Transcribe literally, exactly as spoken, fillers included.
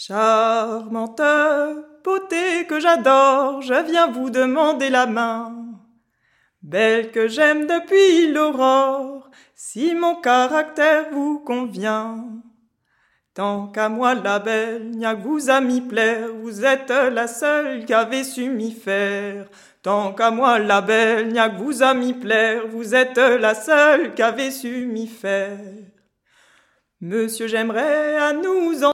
Charmante beauté que j'adore, je viens vous demander la main. Belle que j'aime depuis l'aurore, si mon caractère vous convient. Tant qu'à moi la belle, n'y a que vous à m'y plaire, vous êtes la seule qui avez su m'y faire. Tant qu'à moi la belle, n'y a que vous à m'y plaire, vous êtes la seule qui avez su m'y faire. Monsieur, j'aimerais à nous en